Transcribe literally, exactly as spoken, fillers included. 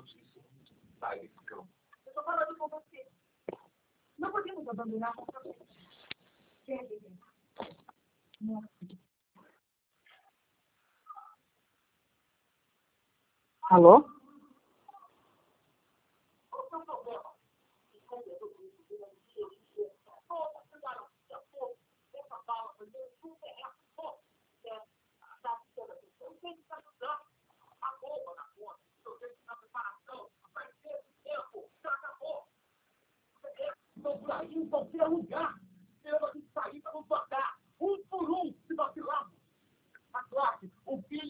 Eu estou falando com você. Não podemos abandonar a nossa vida. Alô? Em qualquer lugar.